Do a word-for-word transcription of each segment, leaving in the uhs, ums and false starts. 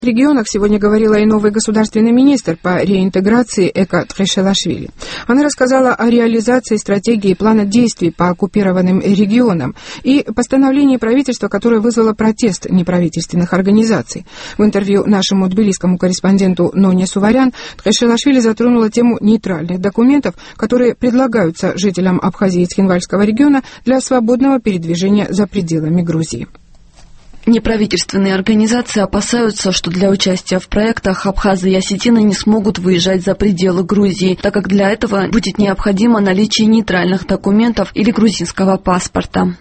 В регионах сегодня говорила и новый государственный министр по реинтеграции Эка Тхешелашвили. Она рассказала о реализации стратегии плана действий по оккупированным регионам и постановлении правительства, которое вызвало протест неправительственных организаций. В интервью нашему тбилисскому корреспонденту Ноне Суварян Тхешелашвили затронула тему нейтральных документов, которые предлагаются жителям Абхазии и Цхинвальского региона для свободного передвижения за пределами Грузии. Неправительственные организации опасаются, что для участия в проектах абхазы и осетины не смогут выезжать за пределы Грузии, так как для этого будет необходимо наличие нейтральных документов или грузинского паспорта.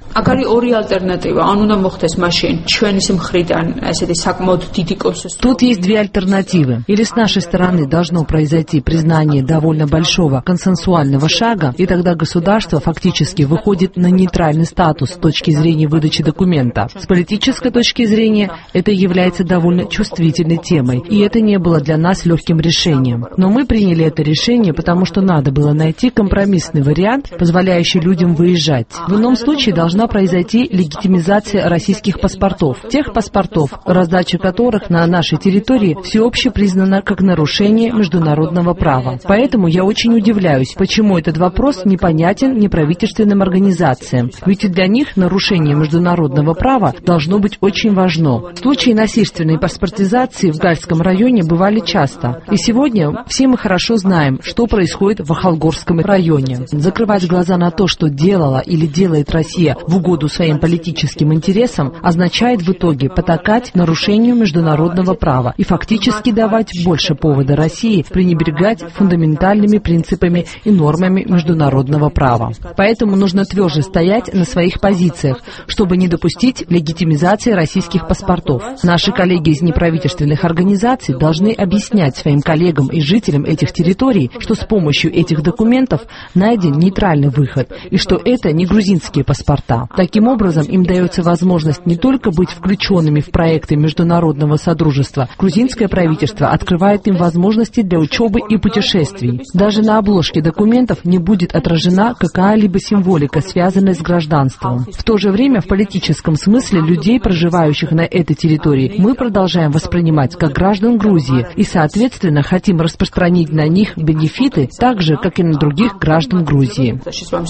Тут есть две альтернативы. Или с нашей стороны должно произойти признание довольно большого консенсуального шага, и тогда государство фактически выходит на нейтральный статус с точки зрения выдачи документа. С политической точки зрения это является довольно чувствительной темой, и это не было для нас легким решением. Но мы приняли это решение, потому что надо было найти компромиссный вариант, позволяющий людям выезжать. В ином случае должна произойти легитимизация российских паспортов, тех паспортов, раздача которых на нашей территории всеобще признана как нарушение международного права. Поэтому я очень удивляюсь, почему этот вопрос непонятен неправительственным организациям, ведь и для них нарушение международного права должно быть очень важно. Случаи насильственной паспортизации в Гальском районе бывали часто. И сегодня все мы хорошо знаем, что происходит в Ахалгорском районе. Закрывать глаза на то, что делала или делает Россия в угоду своим политическим интересам, означает в итоге потакать нарушению международного права и фактически давать больше повода России пренебрегать фундаментальными принципами и нормами международного права. Поэтому нужно тверже стоять на своих позициях, чтобы не допустить легитимизации российских паспортов. Наши коллеги из неправительственных организаций должны объяснять своим коллегам и жителям этих территорий, что с помощью этих документов найден нейтральный выход, и что это не грузинские паспорта. Таким образом, им дается возможность не только быть включенными в проекты международного содружества, грузинское правительство открывает им возможности для учебы и путешествий. Даже на обложке документов не будет отражена какая-либо символика, связанная с гражданством. В то же время в политическом смысле людей, проживающих на этой территории, мы продолжаем воспринимать как граждан Грузии и, соответственно, хотим распространить на них бенефиты, так же, как и на других граждан Грузии.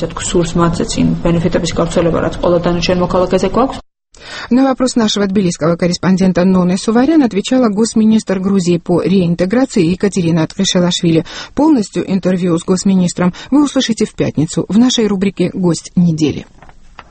На вопрос нашего тбилисского корреспондента Ноны Суварян отвечала госминистр Грузии по реинтеграции Екатерина Тхешелашвили. Полностью интервью с госминистром вы услышите в пятницу в нашей рубрике «Гость недели».